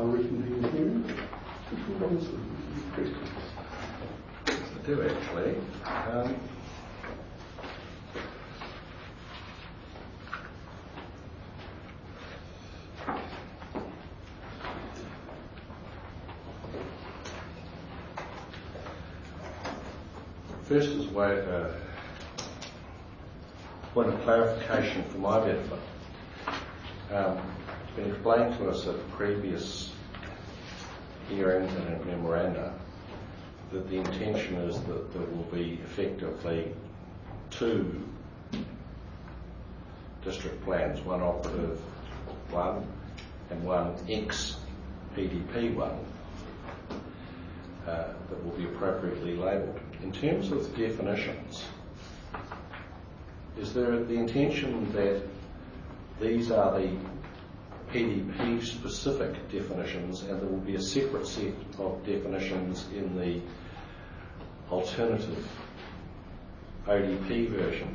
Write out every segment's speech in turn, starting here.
I reconvene the hearing. Questions? I do actually. First is a point of clarification for my benefit. It's been explained to us at previous hearings and in memoranda that the intention is that there will be effectively two district plans, one operative one and one ex-PDP one, that will be appropriately labelled. In terms of definitions, is there the intention that these are the PDP specific definitions and there will be a separate set of definitions in the alternative ODP version?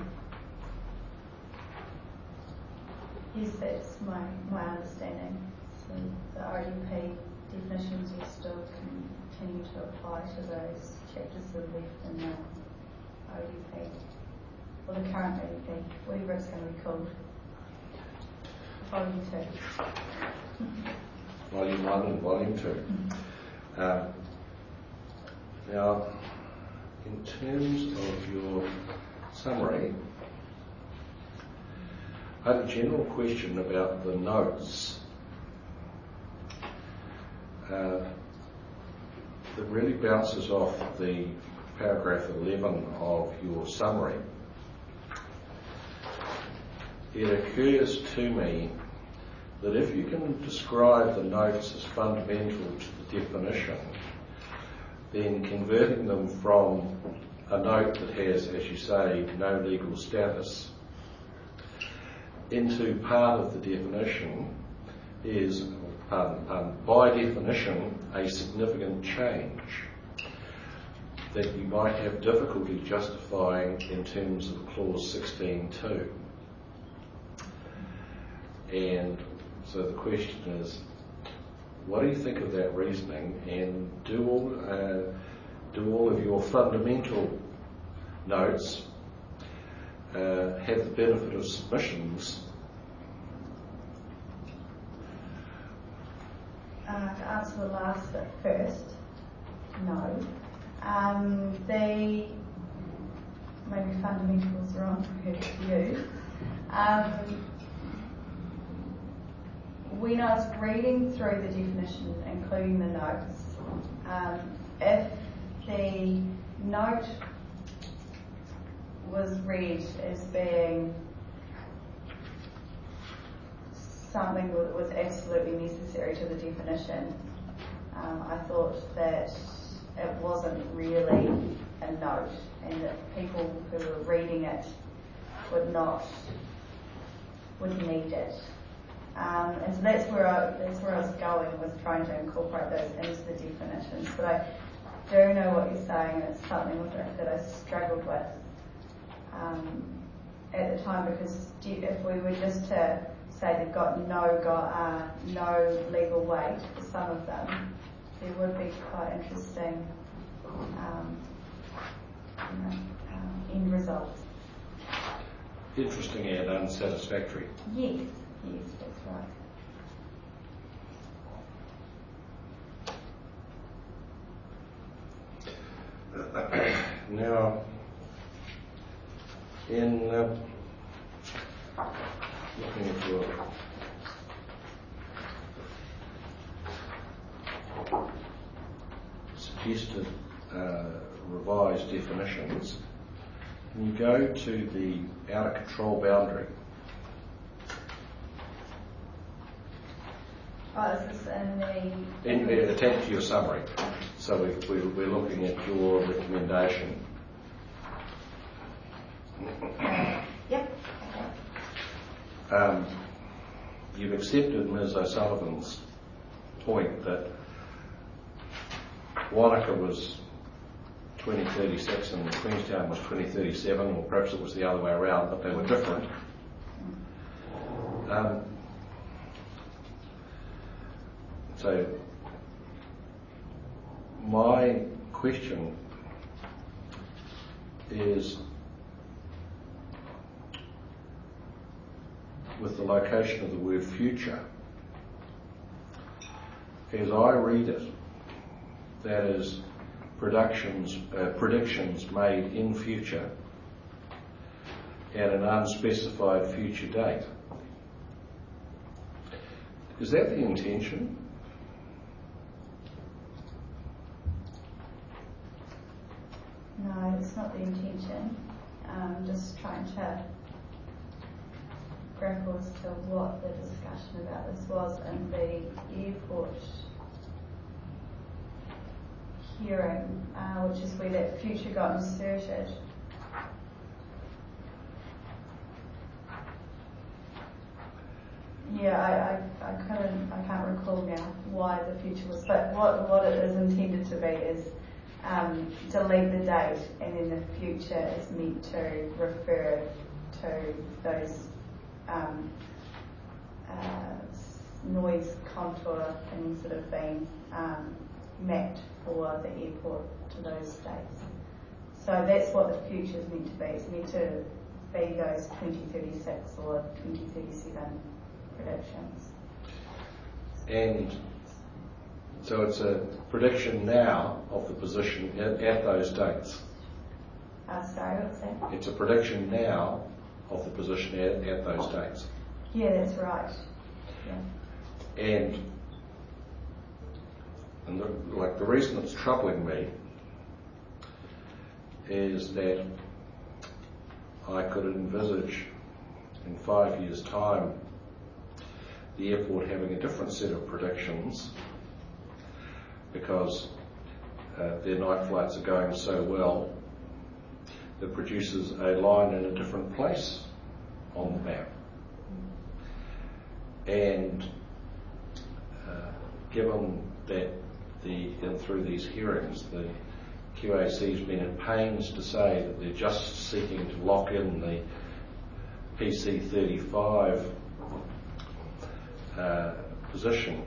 Yes, that's my understanding. So the ODP definitions will still continue to apply to those chapters that are left in the ODP, or the current ODP, whatever it's going to be called. Volume 2. Volume 1 and Volume 2. Now, in terms of your summary, I have a general question about the notes that really bounces off the paragraph 11 of your summary. It occurs to me that if you can describe the notes as fundamental to the definition, then converting them from a note that has, as you say, no legal status into part of the definition is, by definition, a significant change that you might have difficulty justifying in terms of clause 16.2. And so the question is, what do you think of that reasoning, and do all of your fundamental notes have the benefit of submissions? To answer the last bit first, no. Maybe fundamental is the wrong word to use. When I was reading through the definition, including the notes, if the note was read as being something that was absolutely necessary to the definition, I thought that it wasn't really a note, and that people who were reading it would need it. And so that's where I was going, was trying to incorporate those into the definitions. But I do know what you're saying. It's something that I struggled with at the time, because if we were just to say they've got no legal weight for some of them, there would be quite interesting end results. Interesting and unsatisfactory. Yes, that's right. Now, in looking at your suggested revised definitions, can you go to the outer control boundary? Oh, is this Attached to your summary. So we're looking at your recommendation. Yep. You've accepted Ms. O'Sullivan's point that Wanaka was 2036 and Queenstown was 2037, or perhaps it was the other way around, but they were different. So my question is, with the location of the word future, as I read it, that is predictions made in future at an unspecified future date. Is that the intention? No, it's not the intention. I'm just trying to grapple as to what the discussion about this was in the airport hearing, which is where that future got inserted. Yeah, I can't recall now why the future was, but what it is intended to be is delete the date, and then the future is meant to refer to those noise contour things that have been mapped for the airport to those dates. So that's what the future is meant to be. It's meant to be those 2036 or 2037 predictions. And so it's a prediction now of the position at those dates. Sorry, what's that? It's a prediction now of the position at those dates. Yeah, that's right. Yeah. And the reason it's troubling me is that I could envisage in 5 years' time the airport having a different set of predictions because their night flights are going so well that produces a line in a different place on the map. And given that through these hearings, the QAC's been at pains to say that they're just seeking to lock in the PC35 position,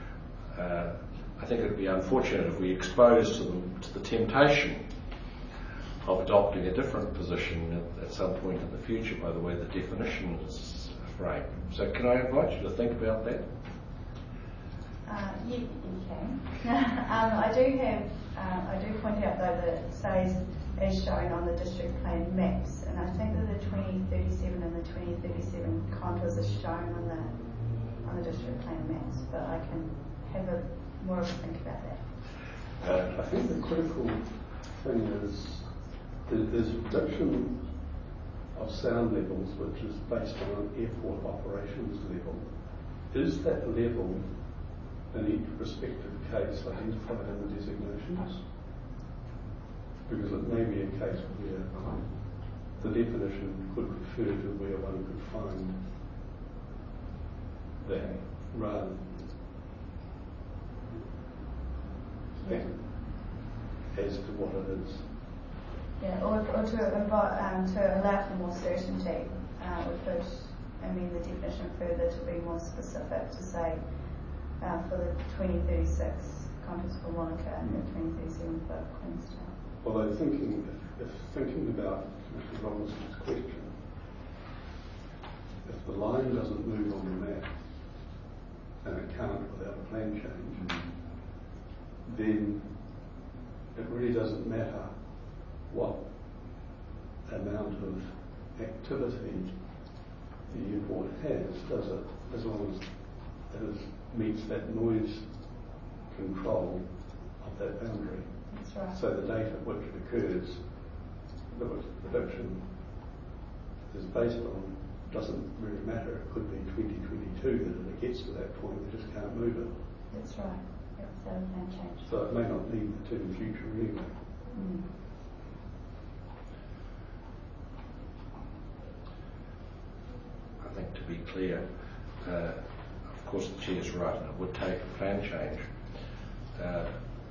I think it would be unfortunate if we exposed them to the temptation of adopting a different position at some point in the future by the way the definition is framed. So can I invite you to think about that? Yeah, you can. I do point out though that it says as shown on the district plan maps, and I think that the 2037 and the 2037 contours are shown on the district plan maps, but I can have a more of a think about that. I think the critical thing is there's a prediction of sound levels which is based on an airport operations level. Is that level in each respective case identified in the designations? Because it may be a case where the definition could refer to where one could find that rather than as to what it is. Yeah, or to allow for more certainty, we could amend the definition further to be more specific to say for the 2036 contours for Wanaka and the 2037 for Queenstown. Although if thinking about Mr. Robinson's question, if the line doesn't move on the map, and it can't without a plan change, then it really doesn't matter what amount of activity the airport has, does it? As long as it meets that noise control of that boundary. That's right. So the date at which it occurs, that which the prediction is based on, doesn't really matter. It could be 2022 that if it gets to that point, we just can't move it. That's right. Yep, so it can change. So it may not need the term future anyway. Mm. I think to be clear, of course the Chair's right, and it would take a plan change. But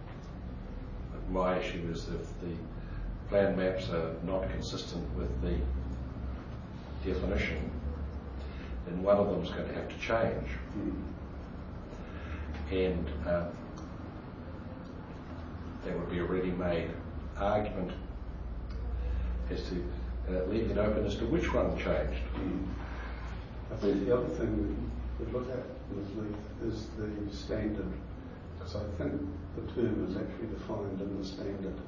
my issue is if the plan maps are not consistent with the definition, then one of them is going to have to change. And that would be a ready-made argument as to leaving it open as to which one changed. I think the other thing we could look at, Ms. Leith, is the standard, because I think the term is actually defined in the standard,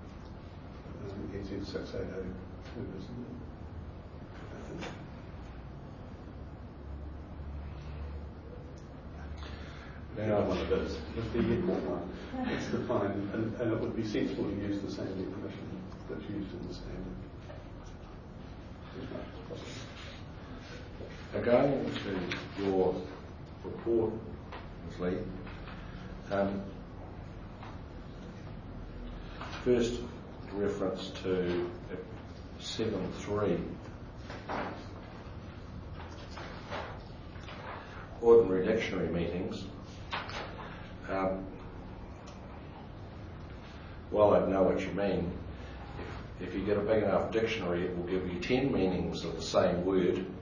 NZ 680, isn't it? I think. Now, One of those, the airport one. It's defined, and it would be sensible to use the same definition that's used in the standard. going to your report, Ms. Lee, first reference to 7.3, ordinary dictionary meetings. While I know what you mean, if you get a big enough dictionary, it will give you 10 meanings of the same word. And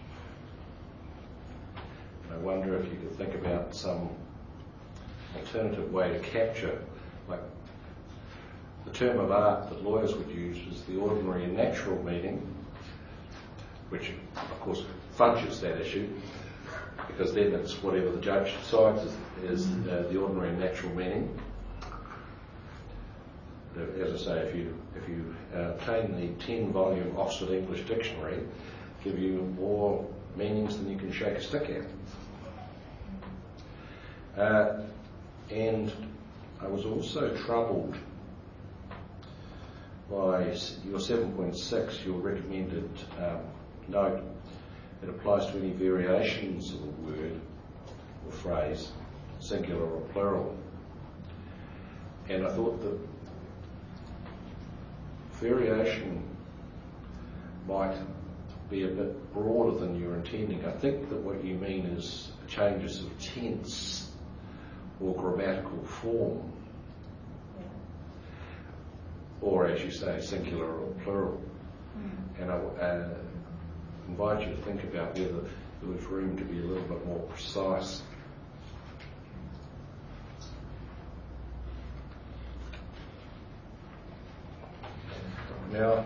I wonder if you could think about some alternative way to capture, like the term of art that lawyers would use is the ordinary and natural meaning, which of course fudges that issue, because then it's whatever the judge decides is the ordinary and natural meaning. As I say, if you obtain the 10-volume Oxford English Dictionary, give you more meanings than you can shake a stick at. And I was also troubled by your 7.6, your recommended note. It applies to any variations of a word or phrase, singular or plural. And I thought that variation might be a bit broader than you're intending. I think that what you mean is changes of tense or grammatical form, or as you say, singular or plural. And I invite you to think about whether there was room to be a little bit more precise. Now,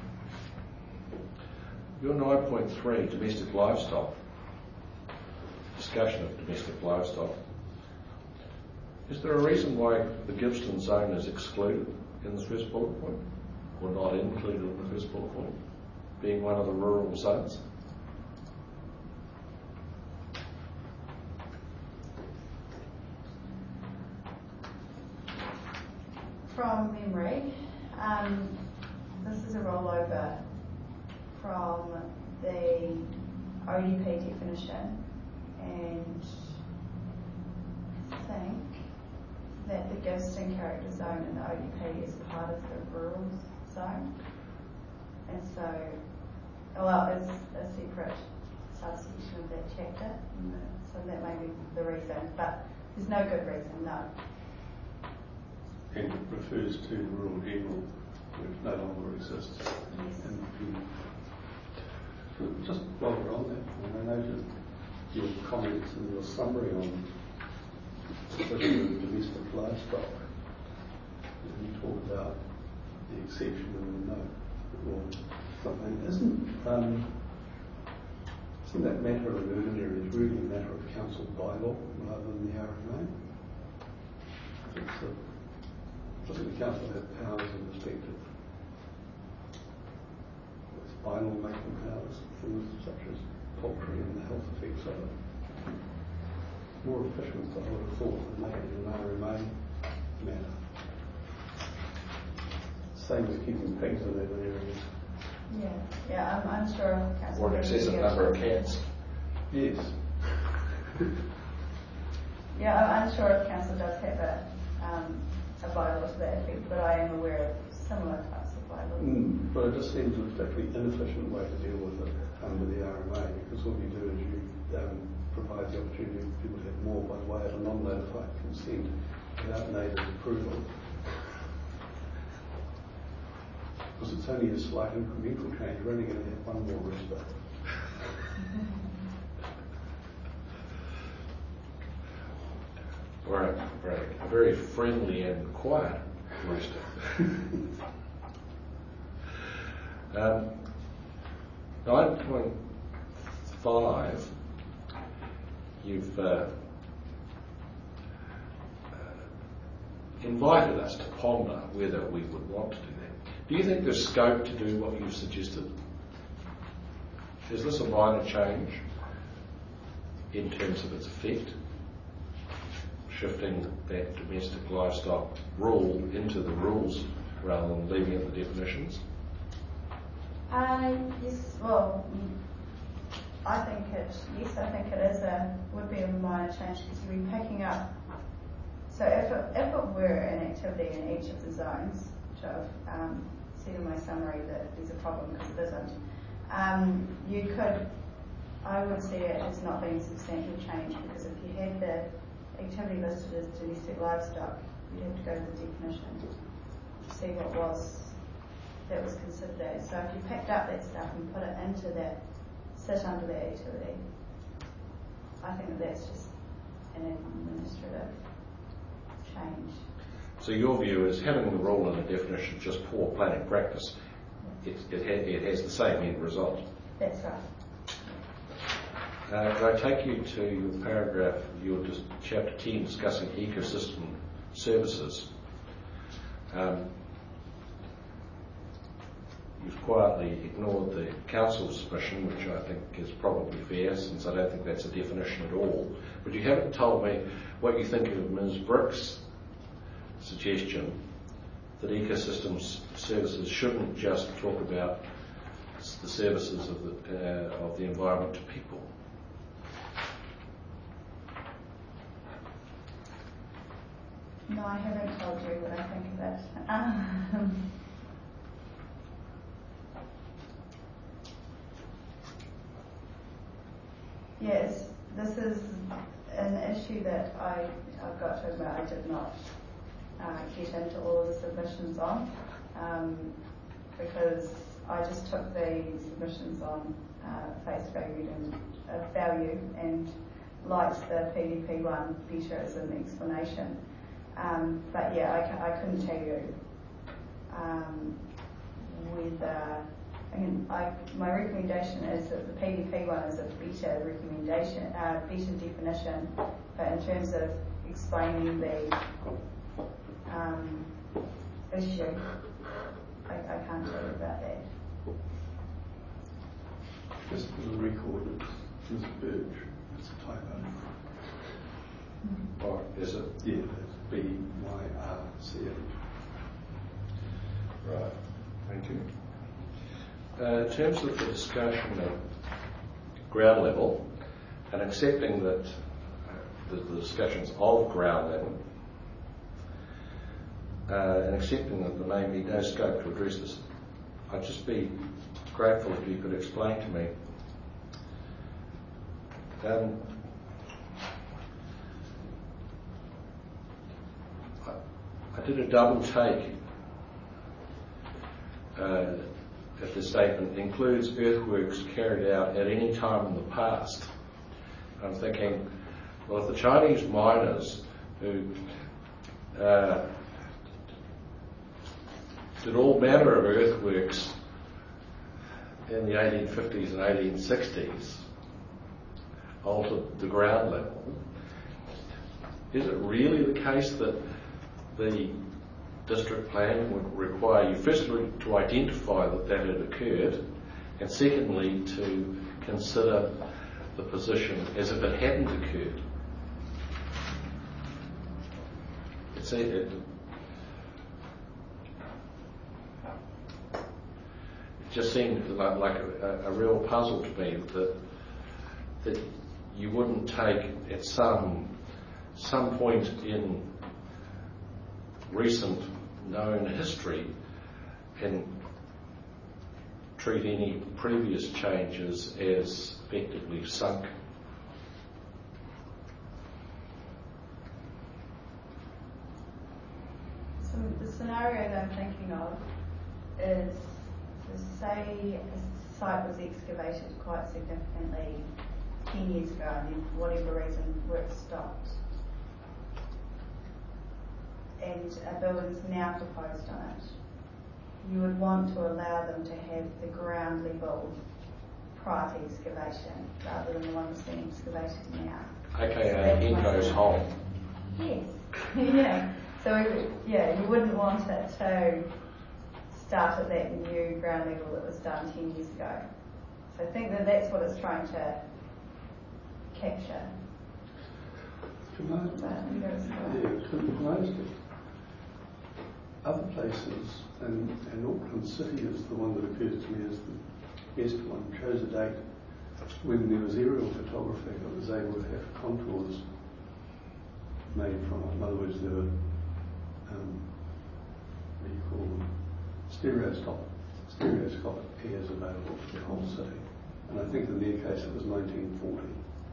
your 9.3, domestic livestock, discussion of domestic livestock, is there a reason why the Gibbston zone is excluded in this first bullet point, or not included in the first bullet point, being one of the rural zones? From memory, this is a rollover from the ODP definition, and I think that the Gibbston character zone in the ODP is part of the rural zone, and so, well, it's a separate subsection of that chapter, so that may be the reason, but there's no good reason, no. And it refers to rural general, which no longer exists. Yes. And just while we're on that, I noted your comments and your summary on the issue of domestic livestock. And you talk about the exception in the note or something. Isn't that matter of urban areas really a matter of council bylaw rather than the RMA? I think so. Doesn't the council have powers in respect of its bylaw making powers, things such as poultry and the health effects of it? More efficient, I would have thought, than making an RMA matter. Same with keeping pigs in urban areas. Yeah, I'm unsure of council. Or an excessive number of cats. Yes. Yeah, I'm unsure if council does have a bylaw to that effect, but I am aware of similar types of bylaws. But it just seems a particularly inefficient way to deal with it under the RMA, because what you do is you provide the opportunity for people to have more by way of a non-notified consent without neighbours' approval. Because it's only a slight incremental change, we're only going to have one more rooster. Or a very friendly and quiet rooster. 9.5, you've invited us to ponder whether we would want to do that. Do you think there's scope to do what you've suggested? Is this a minor change in terms of its effect? Shifting that domestic livestock rule into the rules rather than leaving it the definitions? Yes, well, I think it would be a minor change because you'd be picking up. So if it were an activity in each of the zones, which I've said in my summary that there's a problem because it isn't, I would see it as not being substantial change because if you had the activity listed as domestic livestock, you'd have to go to the definition to see what that was considered as. So if you picked up that stuff and put it into that, sit under that activity, I think that's just an administrative change. So your view is having the rule in the definition just poor planning practice. It has the same end result. That's right. Could I take you to your paragraph, chapter 10, discussing ecosystem services? You've quietly ignored the council's submission, which I think is probably fair, since I don't think that's a definition at all. But you haven't told me what you think of Ms. Brooks' suggestion that ecosystem services shouldn't just talk about the services of the environment to people. No, I haven't told you what I think of it. Yes, this is an issue that I've got to admit I did not get into all of the submissions on because I just took the submissions on face value and liked the PDP one better as an explanation. But yeah, I couldn't tell you whether. My recommendation is that the PDP one is a better recommendation, better definition. But in terms of explaining the issue, I can't tell you about that. Just for the record, it's Ms. Birch. It's a typo. Or is it? Yeah, that's BYRCH. Right, thank you. In terms of the discussion of ground level and accepting that the discussions of ground level and accepting that there may be no scope to address this, I'd just be grateful if you could explain to me I did a double take if the statement includes earthworks carried out at any time in the past. I'm thinking, well, if the Chinese miners who did all manner of earthworks in the 1850s and 1860s altered the ground level, is it really the case that the district plan would require you firstly to identify that had occurred, and secondly to consider the position as if it hadn't occurred? It just seemed like a real puzzle to me that you wouldn't take at some point in recent known history and treat any previous changes as effectively sunk. So the scenario that I'm thinking of is, say a site was excavated quite significantly 10 years ago and then for whatever reason work stopped. and a building's now proposed on it, you would want to allow them to have the ground level prior to excavation rather than the one that's being excavated now. AKA Enco's hole. Yes. Yeah. So you wouldn't want it to start at that new ground level that was done 10 years ago. So I think that that's what it's trying to capture. Can I just other places, and Auckland City is the one that occurs to me as the best one, chose a date when there was aerial photography that was able to have contours made from it. In other words, there were, what do you call them, stereoscopic pairs available for the whole city. And I think in their case it was 1940.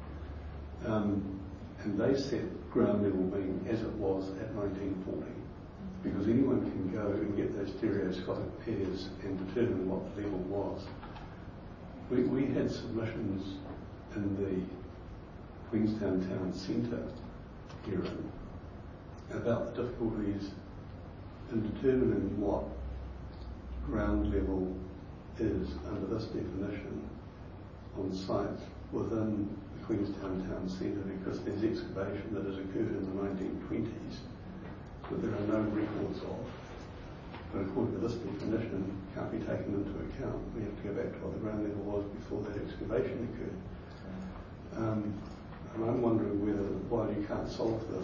And they set ground level being as it was at 1940. Because anyone can go and get those stereoscopic pairs and determine what the level was. We had submissions in the Queenstown Town Centre hearing about the difficulties in determining what ground level is under this definition on sites within the Queenstown Town Centre, because there's excavation that has occurred in the 1920s that there are no records of. But according to this definition, can't be taken into account. We have to go back to what the ground level was before that excavation occurred. And I'm wondering why you can't solve this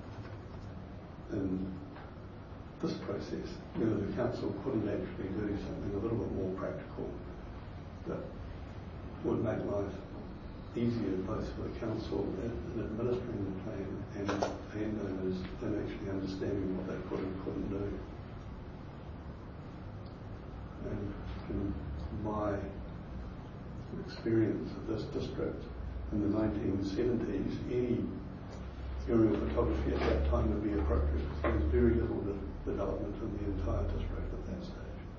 in this process, whether the council couldn't actually do something a little bit more practical that would make life easier both for the council in administering the plan and landowners in actually understanding what they could and couldn't do. And from my experience of this district in the 1970s, any aerial photography at that time would be appropriate because there was very little development in the entire district at that stage.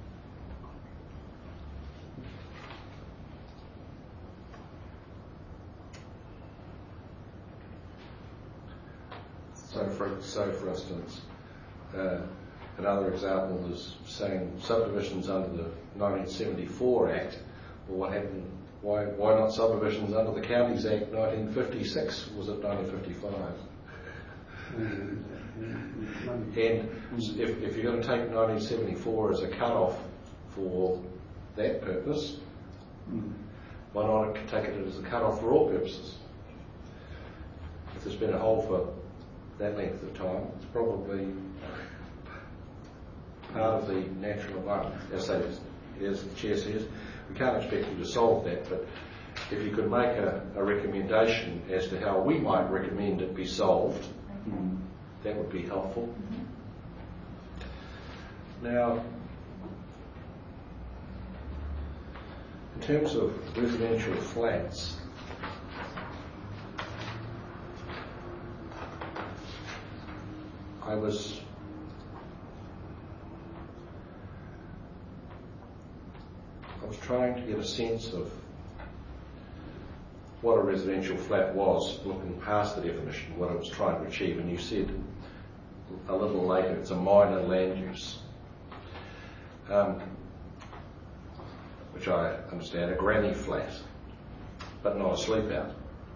So for instance, another example is saying subdivisions under the 1974 Act. Well, what happened? Why not subdivisions under the Counties Act 1956? Was it 1955? And if you're going to take 1974 as a cut-off for that purpose, why not take it as a cut-off for all purposes? If there's been a hole for that length of time, it's probably part of the natural environment. As the Chair says, we can't expect you to solve that, but if you could make a recommendation as to how we might recommend it be solved, that would be helpful. Now, in terms of residential flats, I was trying to get a sense of what a residential flat was, looking past the definition, what it was trying to achieve, and you said a little later it's a minor land use, which I understand, a granny flat, but not a sleep out.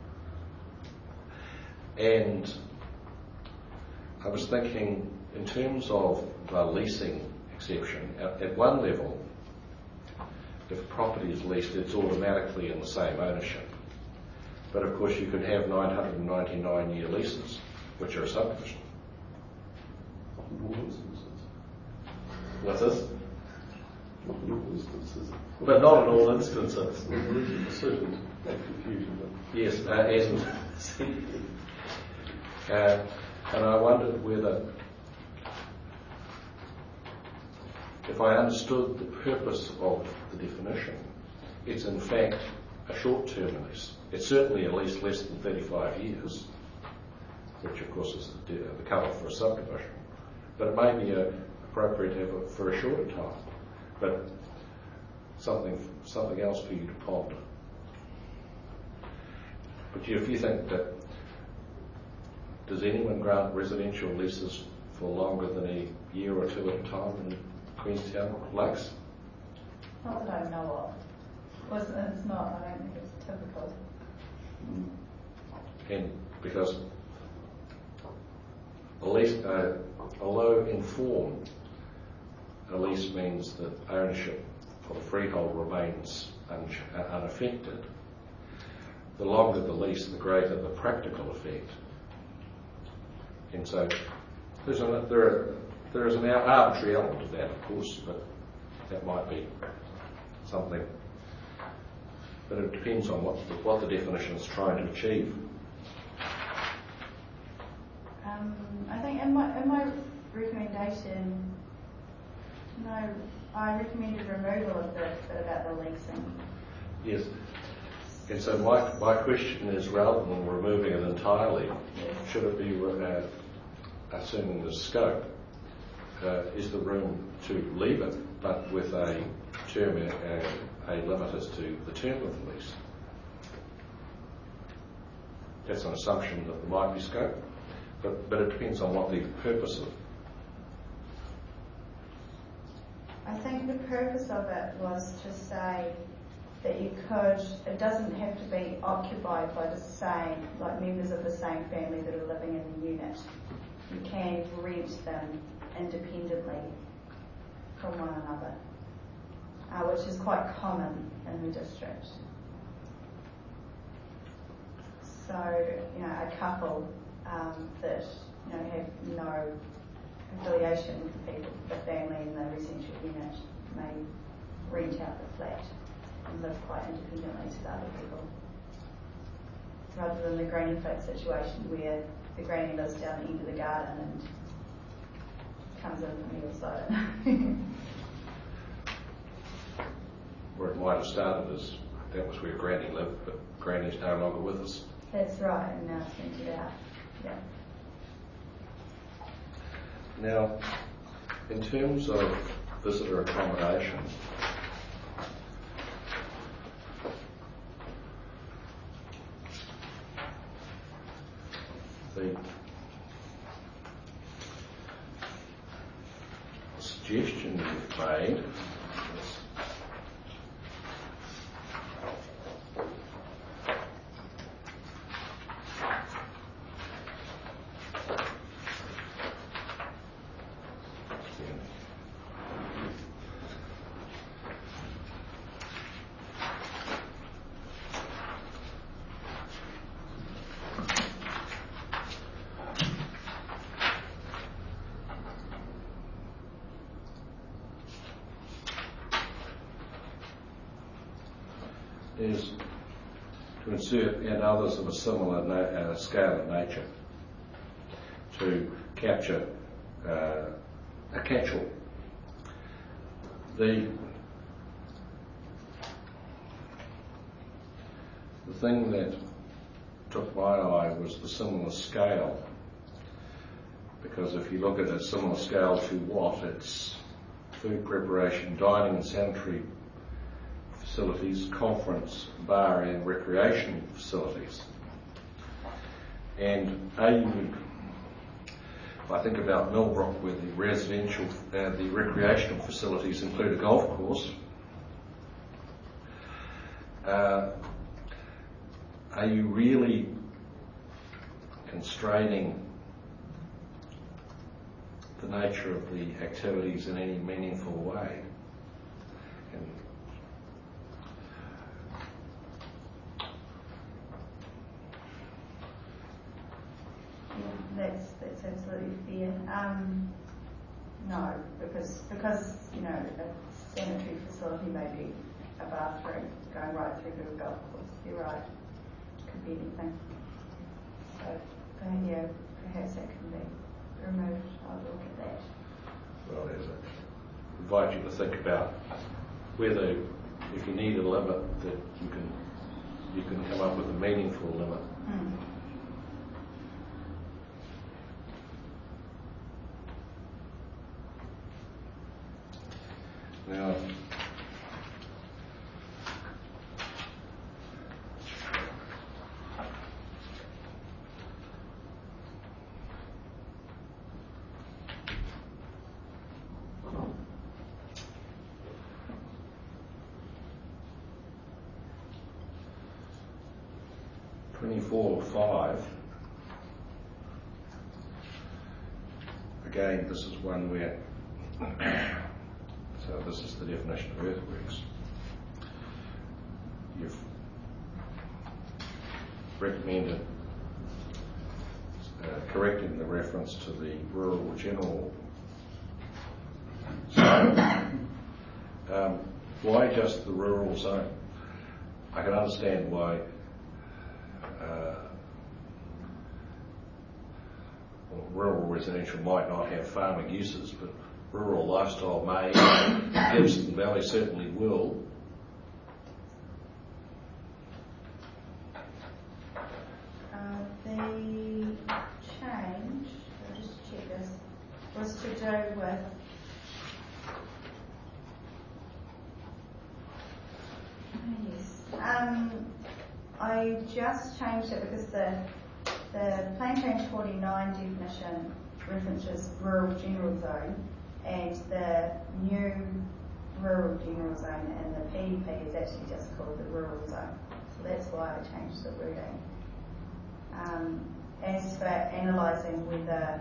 And I was thinking in terms of the leasing exception, at one level, if a property is leased, it's automatically in the same ownership. But of course you could have 999-year leases, which are a subdivision. Not in all instances. What's this? Not in all instances. But not in all instances. There is a decision, that confusion. Yes, and I wondered whether, if I understood the purpose of the definition, it's in fact a short-term lease. It's certainly a lease less than 35 years, which of course is the cut-off for a subdivision. But it may be appropriate to have it for a shorter time. But something else for you to ponder. But if you think that, does anyone grant residential leases for longer than a year or two at a time in Queenstown Lakes? Not that I know of. It's not, I don't think it's typical. And because a lease, although informed, a lease means that ownership for the freehold remains unaffected. The longer the lease, the greater the practical effect. And so there is an arbitrary element of that, of course, but that might be something. But it depends on what the definition is trying to achieve. I think in my recommendation, no, I recommended removal of the bit about the leasing. Yes. And so my question is, rather than removing it entirely, should it be assuming the scope? Is the room to leave it, but with a term, a limit as to the term of the lease? That's an assumption that there might be scope, but it depends on what the purpose of. I think the purpose of it was to say that it doesn't have to be occupied by the same, like members of the same family that are living in the unit. You can rent them independently from one another, which is quite common in the district. So, a couple that have no affiliation with the family in the residential unit may rent out the flat and live quite independently to the other people, rather than the granny flat situation where the granny lives down the end of the garden and comes in from the other side. Where it might have started as that was where Granny lived, but Granny's no longer with us. That's right, and now it's rented out. Yeah. Now, in terms of visitor accommodation, the suggestion you've made is to insert and others of a similar scale and nature to capture a catch-all. The thing that took my eye was the similar scale, because if you look at a similar scale to what, it's food preparation, dining and sanitary facilities, conference, bar and recreation facilities. And if I think about Millbrook, where the residential, the recreational facilities include a golf course, are you really constraining the nature of the activities in any meaningful way? And That's absolutely fair. No, because a sanitary facility may be a bathroom going right through to a golf course. You're right. Could be anything. So perhaps that can be removed. I'll look at that. well, I invite you to think about whether, if you need a limit, that you can come up with a meaningful limit. Now, 24.5. Again, this is one where, so this is the definition of earthworks. You've recommended correcting the reference to the rural general zone. Why just the rural zone? I can understand why rural residential might not have farming uses, but rural lifestyle may. Gibson Valley certainly will. The change, I'll just check this, was to do with I just changed it because the Plan Change 49 definition references rural general zone, and the new rural general zone and the PDP is actually just called the rural zone. So that's why I changed the wording. As for analysing whether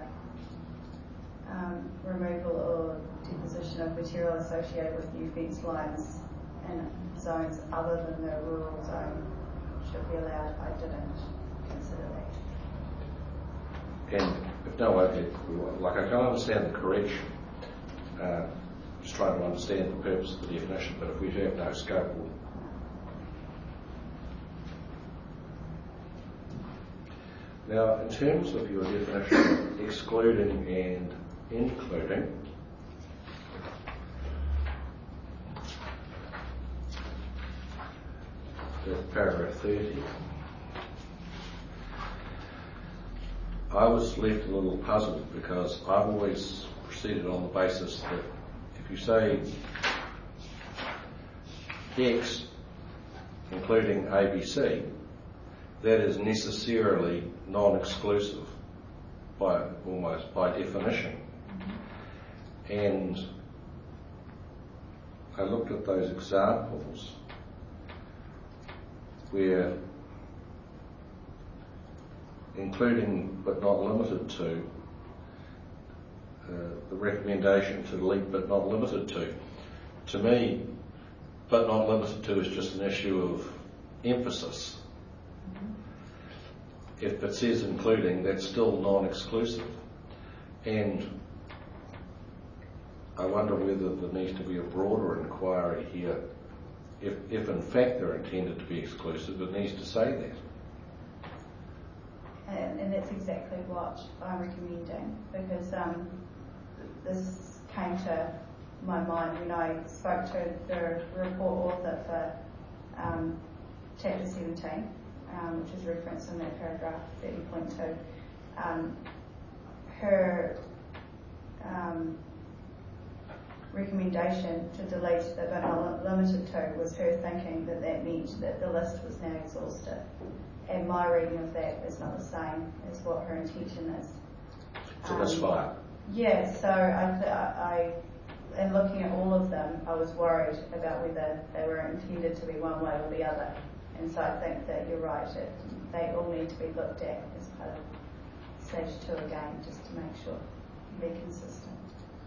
removal or deposition of material associated with new fence lines in zones other than the rural zone should be allowed, I didn't consider that. And if no one, like I can understand the correction, just trying to understand the purpose of the definition, but if we have no scope, now, in terms of your definition of excluding and including, that's paragraph 30. I was left a little puzzled because I've always proceeded on the basis that if you say X, including ABC, that is necessarily non-exclusive almost by definition. And I looked at those examples where including but not limited to, the recommendation to delete but not limited to me, but not limited to is just an issue of emphasis. If it says including, that's still non-exclusive. And I wonder whether there needs to be a broader inquiry here. If in fact they're intended to be exclusive, it needs to say that. And that's exactly what I'm recommending, because this came to my mind when I spoke to the report author for Chapter 17. Which is referenced in that paragraph 30.2. Her recommendation to delete the but not limited to was her thinking that meant that the list was now exhaustive. And my reading of that is not the same as what her intention is. So that's fine. Yeah, so I in looking at all of them, I was worried about whether they were intended to be one way or the other. And so I think that you're right, they all need to be looked at as part of stage 2 again, just to make sure they're consistent.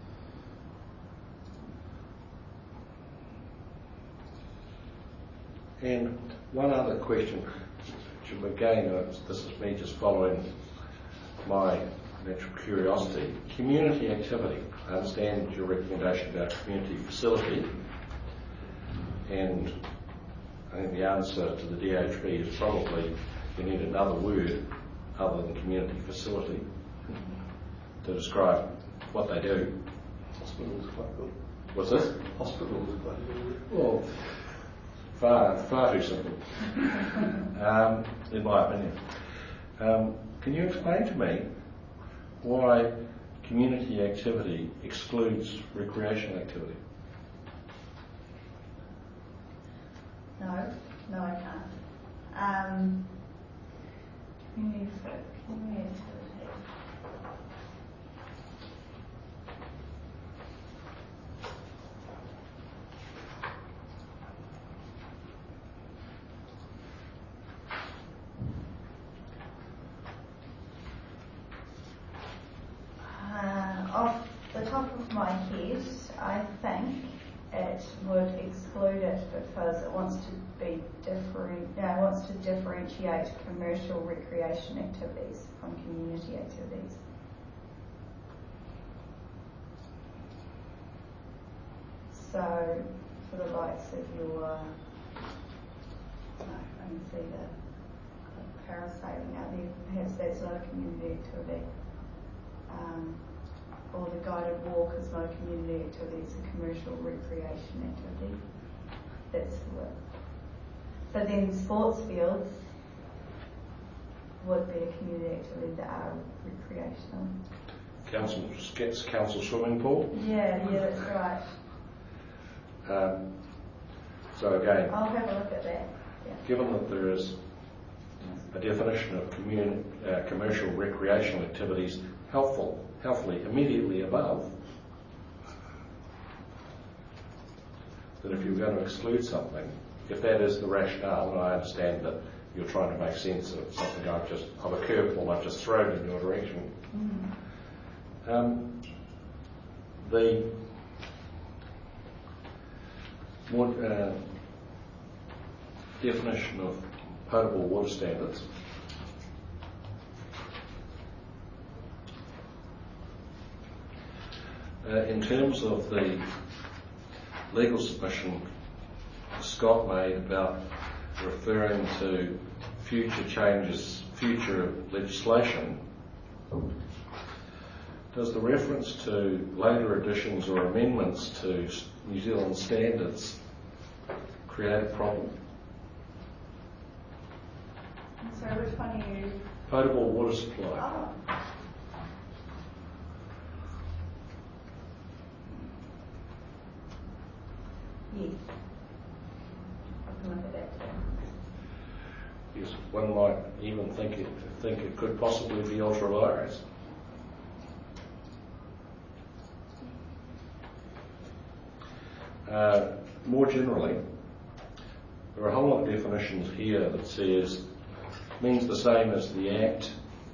And one other question, which again, this is me just following my natural curiosity. Community activity. I understand your recommendation about community facility, and I think the answer to the DHB is probably you need another word other than community facility to describe what they do. Hospital is quite good. What's this? Hospital is quite good. Well, far too simple, in my opinion. Can you explain to me why community activity excludes recreational activity? No, I can't. Community activity. would exclude it because it wants to be differentiate commercial recreation activities from community activities. So, for the likes of your, I can see the parasailing out there, perhaps that's not a community activity. Or the guided walk is not a community activity, it's a commercial recreation activity. That's what. But then sports fields would be a community activity that are recreational. Council swimming pool? Yeah, that's right. So again, I'll have a look at that. Yeah. given that there is a definition of commercial recreational activities healthily immediately above, that if you're going to exclude something, if that is the rationale, and I understand that you're trying to make sense of something of a curveball I've just thrown in your direction, the more definition of potable water standards in terms of the legal submission Scott made about referring to future legislation, does the reference to later additions or amendments to New Zealand standards create a problem? So which one are you? Potable water supply. Oh. Yes. I can look at that too. Yes, one might even think it could possibly be ultra vires. More generally, there are a whole lot of definitions here that says means the same as the Act.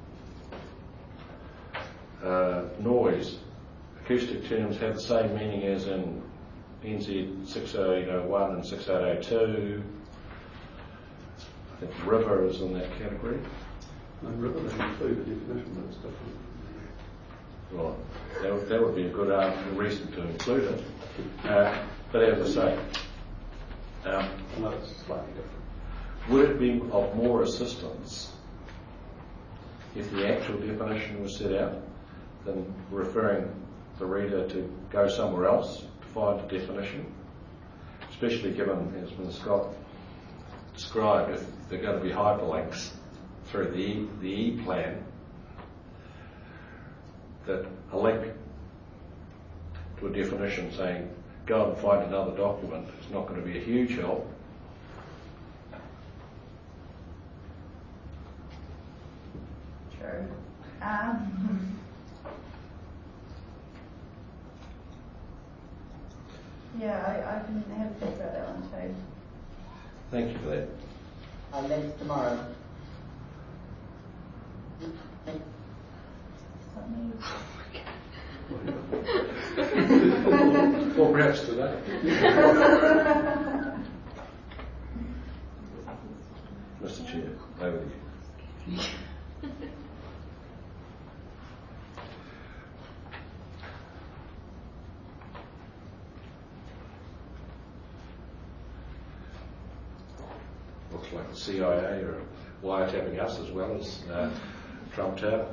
Noise, acoustic terms have the same meaning as in NZ 60801 and 6802. I think river is in that category. No, river doesn't include a definition that's different. Well, that would be a good reason to include it. But as I say, no, it's slightly different. would it be of more assistance if the actual definition was set out than referring the reader to go somewhere else to find a definition? Especially given, as Ms. Scott described, if there are going to be hyperlinks through the E-plan, that a link to a definition saying go and find another document is not going to be a huge help. True. Yeah, I can have a think about that one too. Thank you for that. That's tomorrow. Or perhaps today. Mr. Chair, over to you. Looks like the CIA are wiretapping us as well as Trump Tower.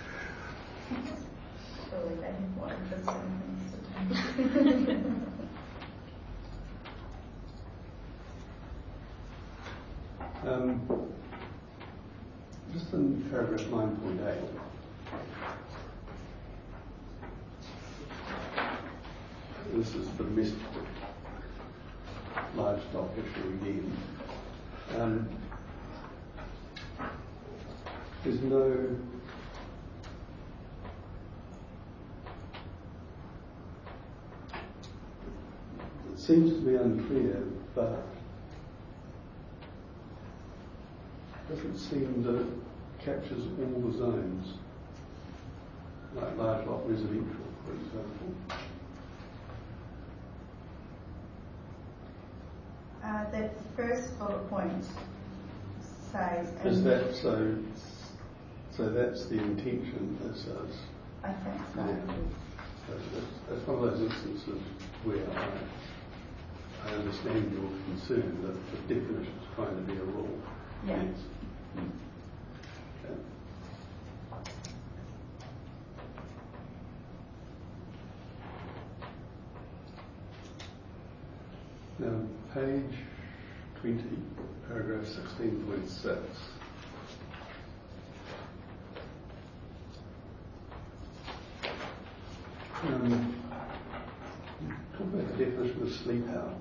Surely they have one of the same things to do. Just in paragraph 9.8, this is the domestic livestock issue again. There's no it seems to be unclear, but it doesn't seem that it captures all the zones, like large lot residential, for example. That first bullet point says. Is that so? So that's the intention, as I think so. yeah. It's one of those instances where I understand your concern that the definition is trying to be a rule. Yeah. Yes. Okay. Now, page 20, paragraph 16.6. Talk about the definition of sleep out.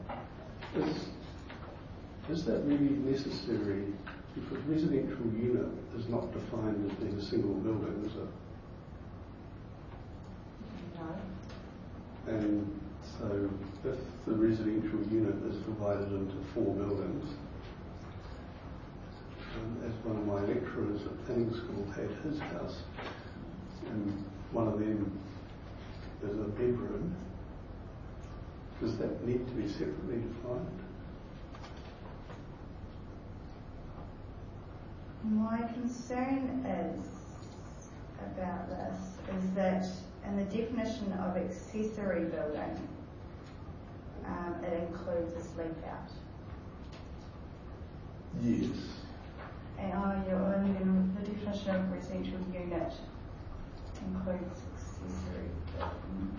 Is that really necessary if a residential unit is not defined as being a single building, is it? No. And so if the residential unit is divided into 4 buildings, as one of my lecturers at planning school had his house, and one of them is a bedroom, does that need to be separately defined? My concern is about this is that in the definition of accessory building, it includes a sleep out. Yes. And the definition of residential unit includes accessory buildings.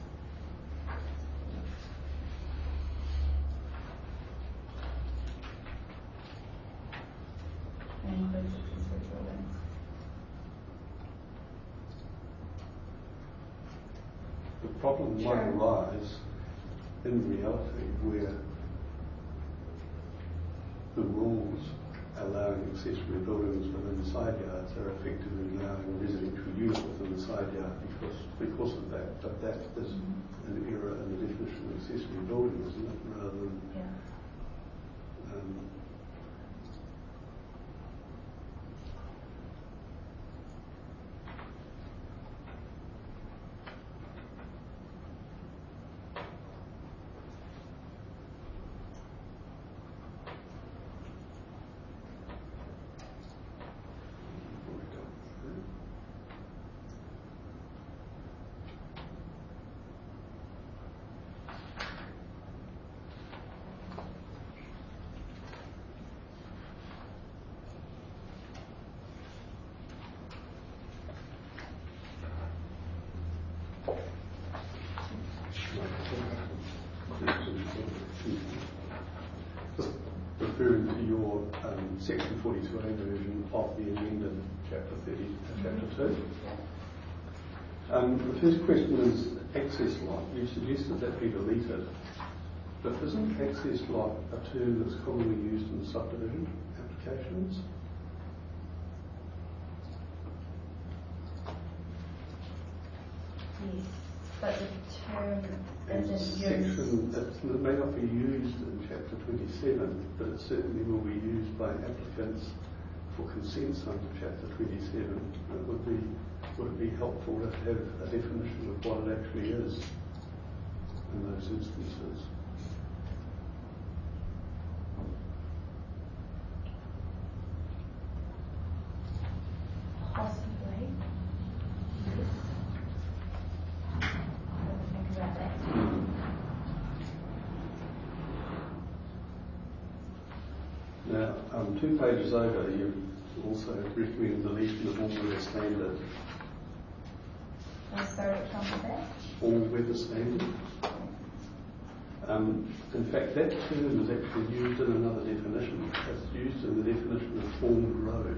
It includes accessory buildings. The problem might arise in reality where the rules allowing accessory buildings within side yards are effectively allowing a residential unit within the side yard because of that. But that is an error in the definition of accessory building, isn't it? Rather than referring to your section 42A version of the amended chapter 30, chapter 2. The first question is access lot. You suggested that be deleted, but isn't access lot a term that's commonly used in subdivision applications? Yes, but the term isn't used. It may not be used in chapter 27, but it certainly will be used by applicants for consents under chapter 27. Would it be helpful to have a definition of what it actually is in those instances? Possibly. Yes. Think about that. Now, 2 pages over, you also recommend deletion of all weather standard. Sorry, which one was that? All weather standard. In fact, that term is actually used in another definition. It's used in the definition of formed road.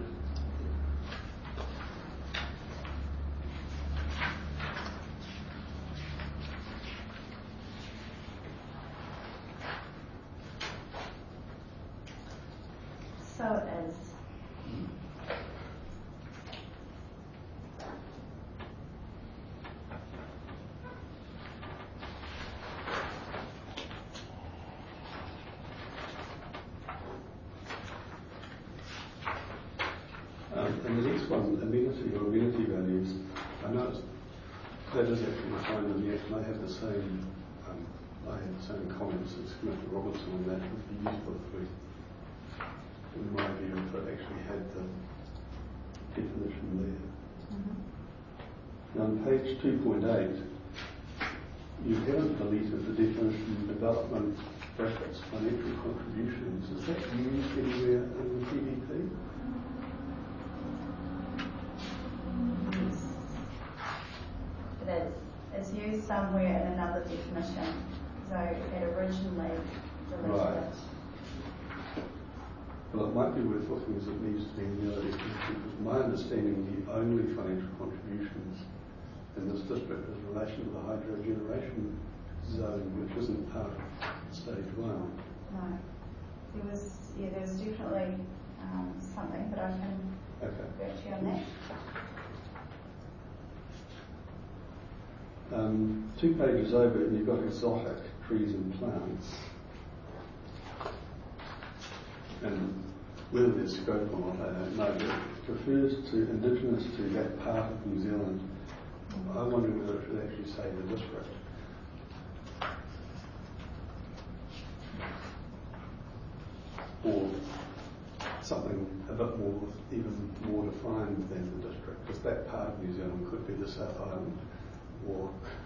So it is. And the next one, amenity or amenity values, I noticed that is actually defined in the Act, and I have the same I had the same comments as Commissioner Robertson on that. It would be useful if we, in my view, if it actually had the definition there. Now on page 2.8, you haven't deleted the definition of development brackets financial contributions. Is that used anywhere in the PDP? It is. It's used somewhere in another definition. So it originally deleted Right. it. Well, it might be worth looking as it needs to be in the other definition, because my understanding the only financial contributions in this district is in relation to the hydro generation zone, which isn't part of stage 1. No. There was definitely something, but I can Okay. get you on that. 2 pages over, and you've got exotic trees and plants. And whether there's scope or not, I don't know. But it refers to indigenous to that part of New Zealand. I wonder whether it should actually say the district. Or something a bit more, even more defined than the district, because that part of New Zealand could be the South Island, or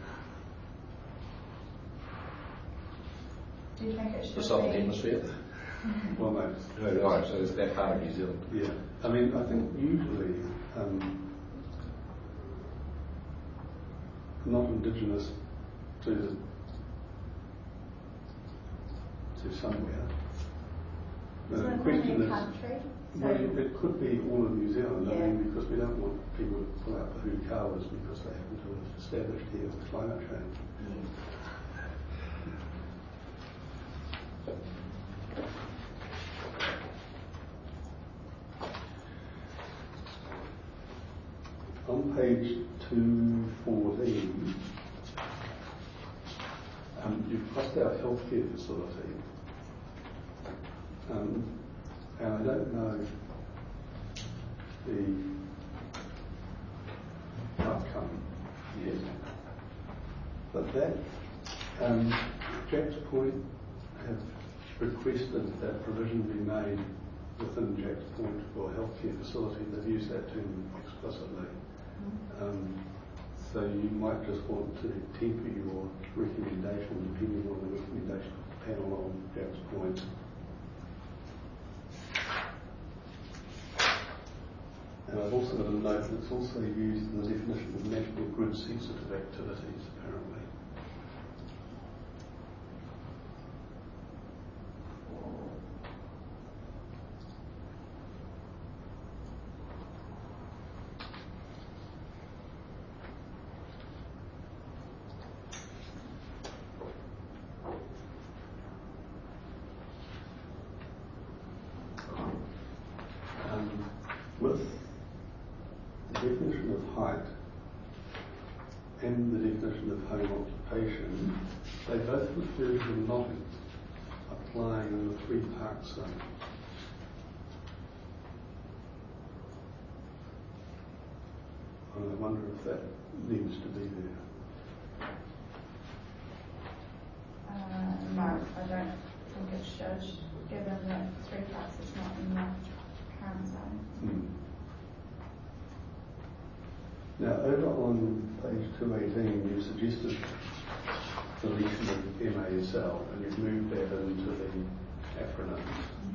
Do you think it should The Southern be? Hemisphere? well, no, Right, so it's that part of New Zealand. yeah. I mean, I think usually not indigenous to somewhere. So The it's question only is, country. So well, it could be all of New Zealand. I Yeah. mean, because we don't want people to pull out the Hukawas because they happen to have established here with climate change. yes. On page 214, you've crossed out healthcare facility. And I don't know the outcome yet, but that Jack's Point have requested that provision be made within Jack's Point for a healthcare facility. They've used that term explicitly. So you might just want to temper your recommendation depending on the recommendation of the panel on Jack's Point. And I've also got a note that it's also used in the definition of national grid sensitive activities, apparently. With the definition of height and the definition of home occupation, they both refer to not applying in the 3 park zone. And I wonder if that needs to be there. No, I don't think it should, given that 3 parks is not in the current zone. Now, over on page 218, you suggested deletion of MASL, and you've moved that into the acronyms.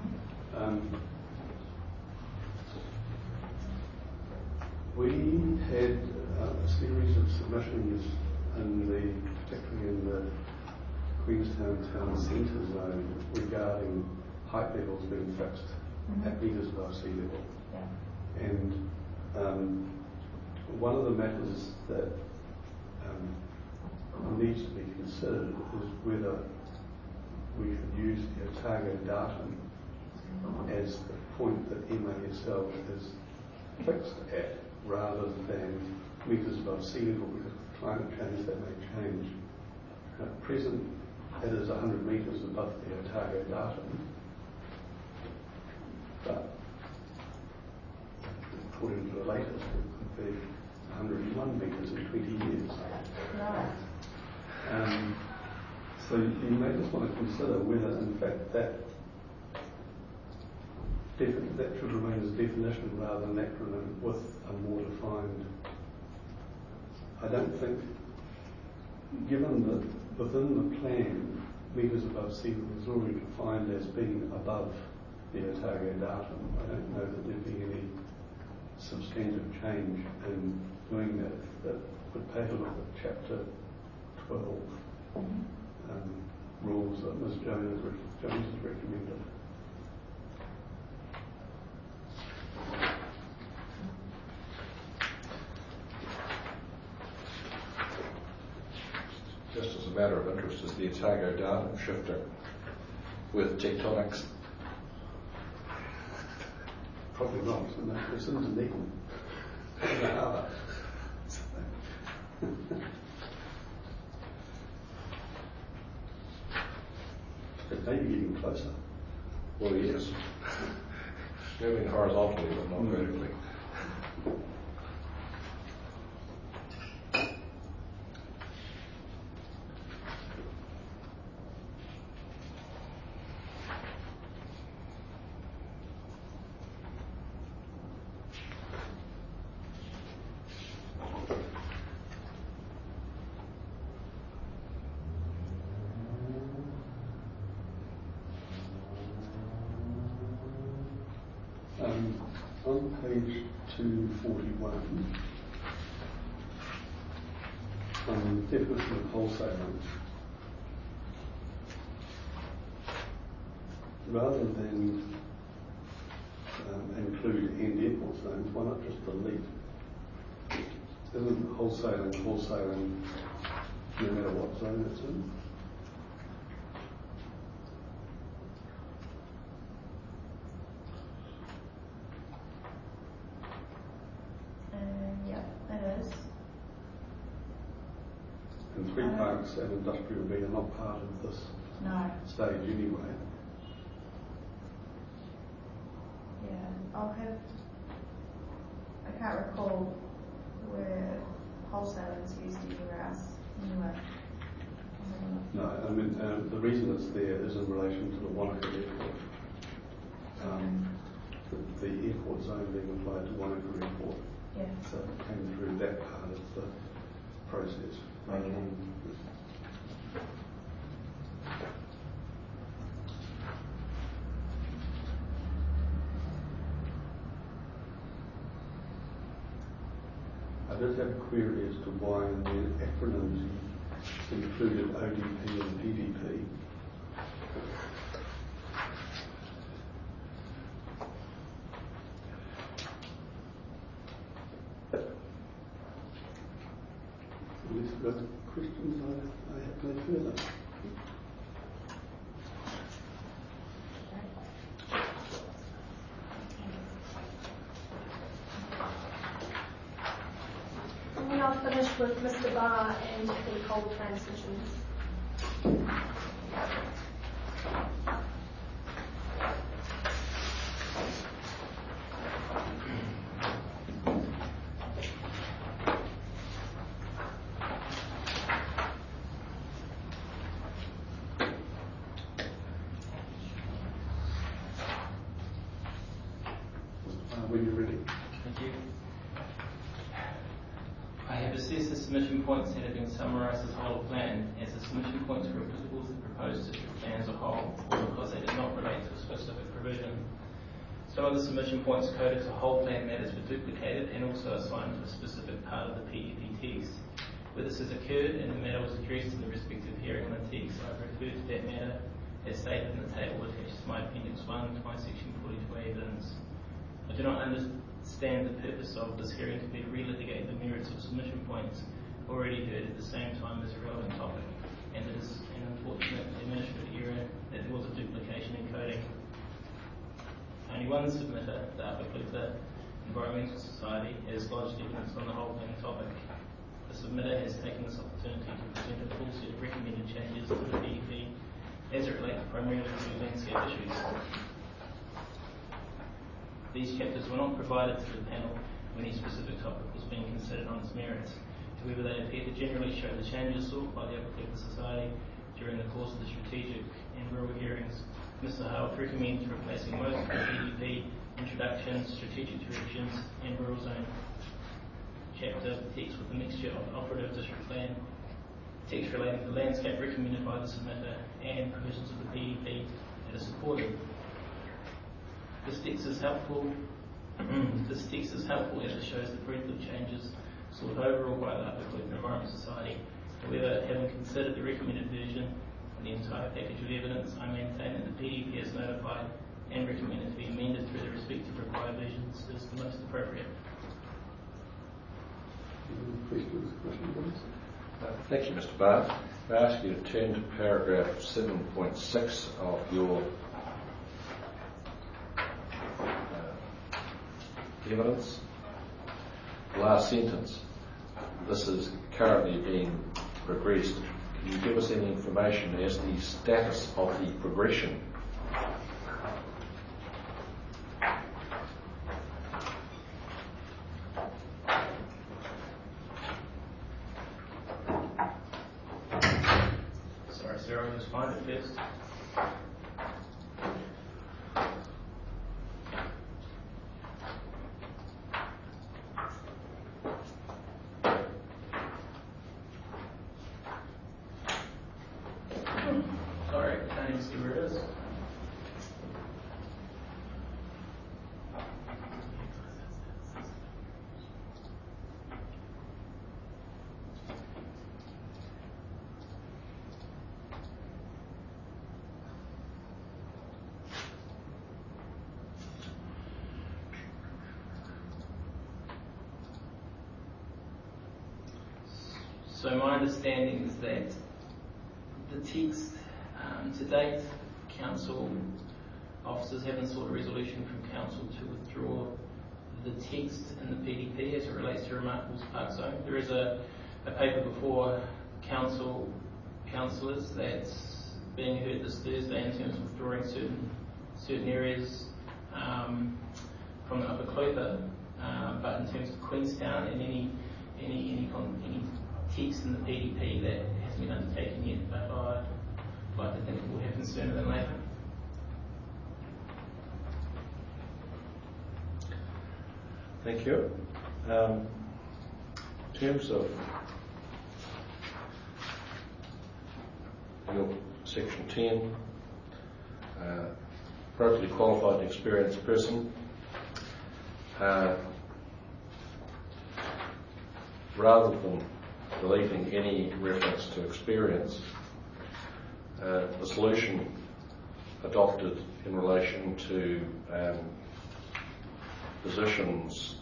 We had a series of submissions, particularly in the Queenstown Town Centre zone, regarding height levels being fixed at metres above sea level. Yeah. And one of the matters that needs to be considered is whether we should use the Otago datum as the point that MASL is fixed at, rather than metres above sea level, because with climate change that may change. At present, it is 100 metres above the Otago datum, but according to the latest, it could be 101 metres in 20 years. Right. So you may just want to consider whether, in fact, that should remain as definition rather than acronym with a more defined. I don't think, given that within the plan, metres above sea level is already defined as being above the Otago datum, I don't know that there'd be any substantive change in doing that. That would take a look at Chapter 12 rules that Ms. Jones has recommended. Just as a matter of interest, is the Otago datum shifting with tectonics? Probably not, isn't it? It's in Dunedin, in the harbour. It may be getting closer. Well, yes. Moving horizontally, but not vertically. On page 241, definition of wholesaling, rather than include and airport zones, why not just delete? Isn't wholesaling no matter what zone it's in? And three parks and industrial B are not part of this stage anyway. Yeah, I can't recall where wholesale is used anywhere else anyway. No, I mean, the reason it's there is in relation to the Wanaka Airport. The airport zone being applied to Wanaka Airport. Yeah. So it came through that part of the process. Okay. I did have a query as to why in the acronyms included ODP and PDP. Unless you've got questions, I have no further. We are finished with Mr. Barr and the coal transmissions. When you're ready. Thank you. I have assessed the submission points that have been summarised as whole plan as the submission points were applicable to the proposed district plan as a whole, or because they did not relate to a specific provision. Some of the submission points coded to whole plan matters were duplicated and also assigned to a specific part of the PEPTs. Where this has occurred and the matter was addressed in the respective hearing on the text, I've referred to that matter as stated in the table attached to my Appendix 1 to my Section 42A evidence. I do not understand the purpose of this hearing to be to relitigate the merits of submission points already heard at the same time as a relevant topic, and it is an unfortunate administrative error that there was a duplication in coding. Only one submitter, the Upper Clifton Environmental Society, has lodged evidence on the whole plan topic. The submitter has taken this opportunity to present a full set of recommended changes to the PEP as it relates primarily to landscape issues. These chapters were not provided to the panel when any specific topic was being considered on its merits. However, they appear to generally show the changes sought by the Upper Clifton Society during the course of the strategic and rural hearings. Mr. Howarth recommends replacing most of the PDP introduction, strategic directions and rural zone chapter text with a mixture of operative district plan text relating to landscape recommended by the submitter and provisions of the PDP that are supported. This text is helpful as it shows the breadth of changes sought overall by the Upper Clifton Environment Society. However, having considered the recommended version and the entire package of evidence, I maintain that the PDP is notified and recommended to be amended through the respective required versions is the most appropriate. Questions? Thank you, Mr. Barr. I ask you to turn to paragraph 7.6 of your evidence. The last sentence. This is currently being progressed. Can you give us any information as to the status of the progression? Sorry, Sarah, I'll just find it first. Sorry, I can't even see where it is. So my understanding is that the text, to date, council officers haven't sought a resolution from council to withdraw the text in the PDP as it relates to Remarkables Park Zone. There is a paper before councillors that's being heard this Thursday in terms of withdrawing certain areas from the Upper Clutha, but in terms of Queenstown and any text in the PDP that hasn't been undertaken yet, but I'd like to think it will happen sooner than later. Thank you. In terms of your section 10, appropriately qualified and experienced person, rather than deleting any reference to experience, the solution adopted in relation to positions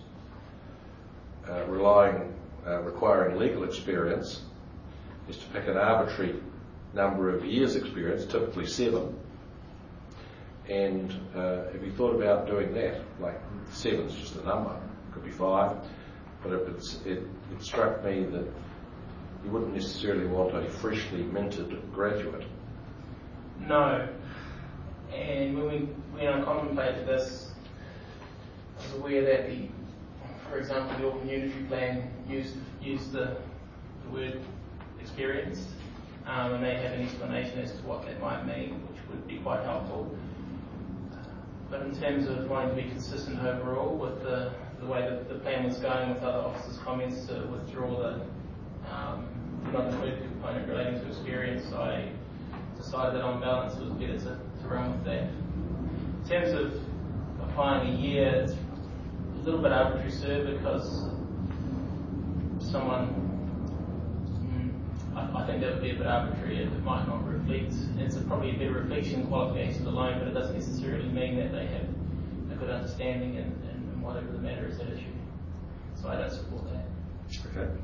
requiring legal experience is to pick an arbitrary number of years experience, typically 7, and have you thought about doing that? Like 7 is just a number, could be 5, but it struck me that you wouldn't necessarily want a freshly minted graduate. No, and when I contemplated this, I was aware that for example, the Auckland Unitary Plan used the word experienced, and they have an explanation as to what that might mean, which would be quite helpful. But in terms of wanting to be consistent overall with the way that the plan was going with other officers' comments to withdraw the not included component relating to experience, I decided that on balance it was better to run with that. In terms of applying a year, it's a little bit arbitrary, sir, because I think that would be a bit arbitrary. It might not reflect, it's probably a better reflection in qualifications alone, but it doesn't necessarily mean that they have a good understanding in whatever the matter is at issue. So I don't support that. Okay.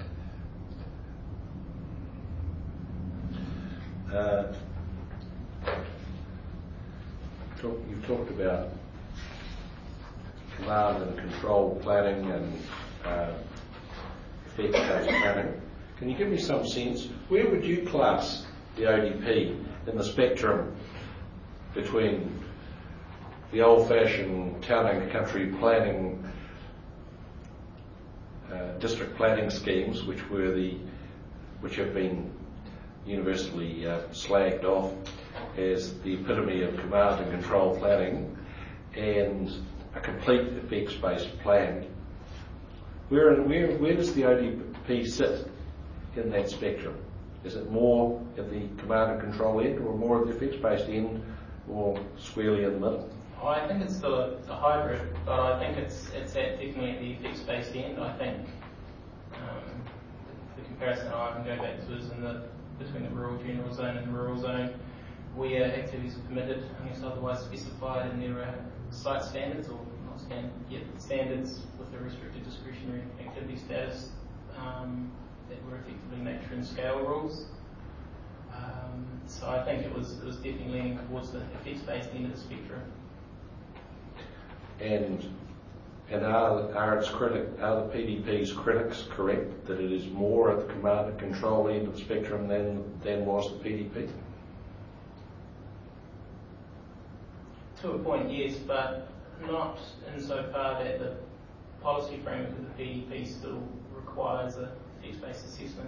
You've talked about command and control planning and effect-based planning. Can you give me some sense, where would you class the ODP in the spectrum between the old-fashioned town and country planning, district planning schemes, which have been universally slagged off as the epitome of command and control planning and a complete effects-based plan. Where does the ODP sit in that spectrum? Is it more at the command and control end, or more at the effects-based end, or squarely in the middle? I think it's still a hybrid, but I think it's definitely at the effects-based end. I think the comparison I can go back to is between the rural general zone and the rural zone, where activities are permitted unless otherwise specified, and there are site standards, or not standards with a restricted discretionary activity status that were effectively nature and scale rules. So I think it was definitely leaning towards the effects-based end of the spectrum. And are the PDP's critics correct that it is more at the command and control end of the spectrum than was the PDP? To a point, yes, but not insofar that the policy framework of the PDP still requires a effects-based assessment.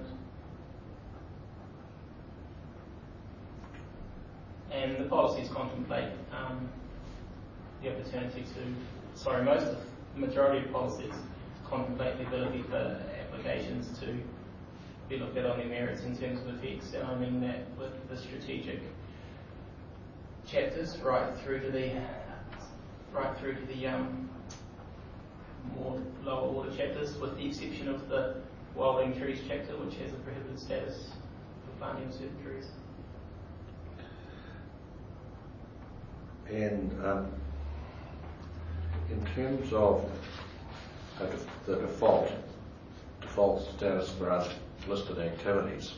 And the policies contemplate the opportunity the majority of policies contemplate the ability for applications to be looked at on their merits in terms of effects, and I mean that with the strategic chapters right through to the more lower order chapters, with the exception of the wilding trees chapter, which has a prohibited status for planting of certain trees. And in terms of the default status for unlisted activities,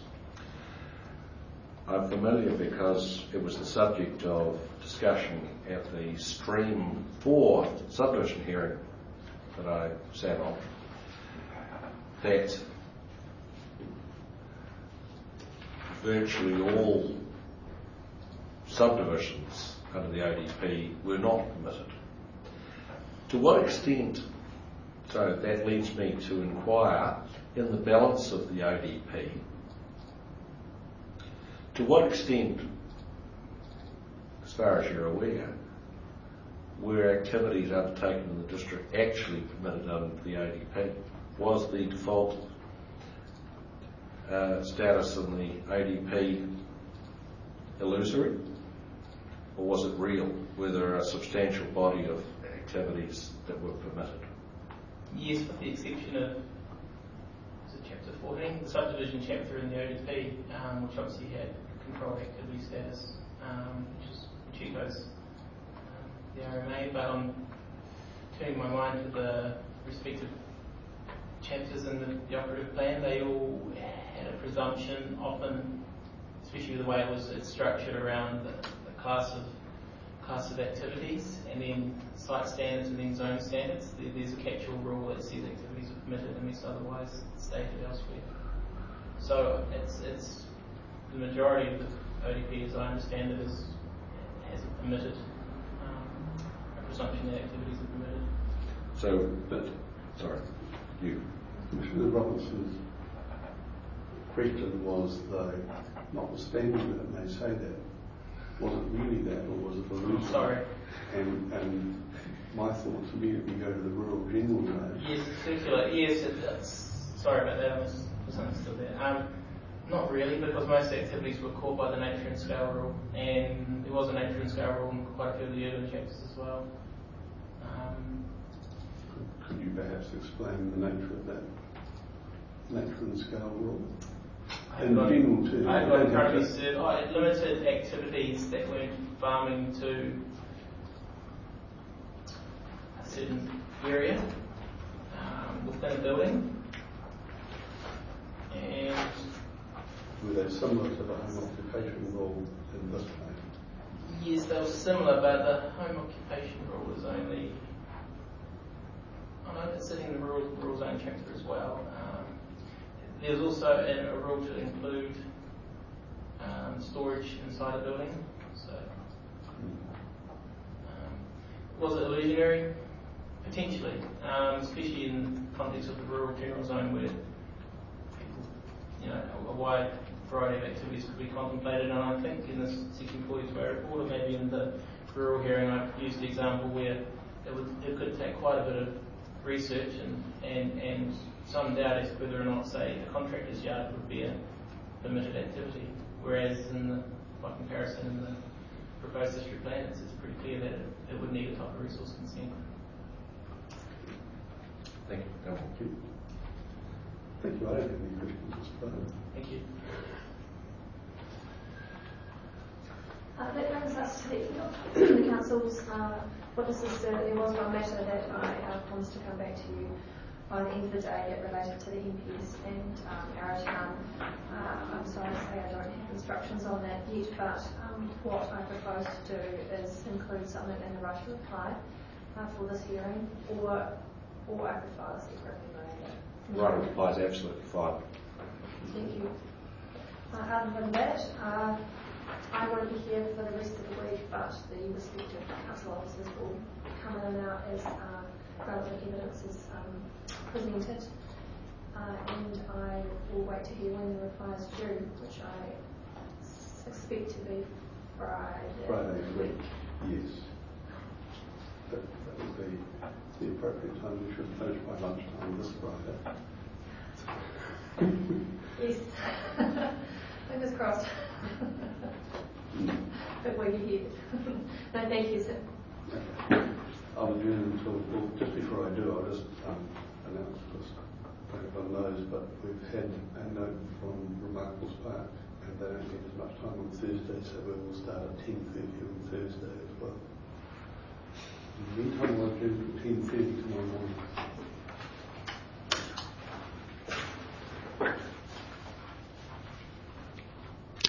I'm familiar because it was the subject of discussion at the Stream 4 subdivision hearing that I sat on, that virtually all subdivisions under the ODP were not permitted. To what extent, so that leads me to inquire, in the balance of the ODP, to what extent, as far as you're aware, were activities undertaken in the district actually permitted under the ODP? Was the default status in the ODP illusory, or was it real? Were there a substantial body of activities that were permitted? Yes, with the exception of chapter 14, the subdivision chapter in the ODP, which obviously had controlled activity status, which echoes the RMA, but I'm turning my mind to the respective chapters in the operative plan. They all had a presumption, often, especially the way it's structured around the class of activities, and then site standards and then zone standards. There's a catch-all rule that says activities are permitted unless otherwise stated elsewhere. So it's the majority of the ODP, as I understand it, has a permitted a presumption that activities are permitted. So, sorry, you. Commissioner Robinson's question was, though, notwithstanding that it may say that, was it really that, or was it illusory? Sorry. And my thoughts immediately go to the rural general zone. Yes, circular. Yes, sorry about that. I misunderstood that. Not really, because most activities were caught by the nature and scale rule, and there was a nature and scale rule in quite a few of the urban chapters as well. Could you perhaps explain the nature of that nature and scale rule? In general terms, I've got currently said it limited activities that weren't farming to a certain area within a building, and were they similar to the home occupation rule in this case? yes, they were similar, but the home occupation rule was only, I know it's sitting in the rural zone chapter as well. There's also a rule to include storage inside a building. So, was it illusionary? Potentially, especially in the context of the rural general zone, where people, a wide variety of activities could be contemplated. And I think in this Section 42A report, or maybe in the rural hearing, I used the example where it could take quite a bit of research and some doubt as to whether or not, say, a contractor's yard would be a permitted activity, whereas by comparison in the proposed district plan, it's pretty clear that it would need a type of resource consent. Thank you. Thank you. Thank you. I don't have any questions, Mr. Bowden. Thank you. That brings us to the council's witnesses. There was one matter that I promised to come back to you by the end of the day that related to the MPS and Arrowtown. I'm sorry to say I don't have instructions on that yet, but what I propose to do is include something in the right to reply for this hearing, or I could file a separate memorandum. Right to reply is absolutely fine. Thank you. Other than that, I won't be here for the rest of the week, but the respective council officers will come in and out as relevant evidence is presented. And I will wait to hear when the reply is due, which I expect to be Friday. Friday week, yes. That would be the appropriate time. We should finish by lunchtime this Friday. Yes. Fingers crossed. But wait ahead. No, thank you, sir. Okay. I'll adjourn until, well, just before I do, I'll just announce this. I don't know if everyone knows, but we've had a note from Remarkables Park, and they don't get as much time on Thursday, so we will start at 10:30 on Thursday as well. In the meantime, I'll adjourn from 10:30 tomorrow morning.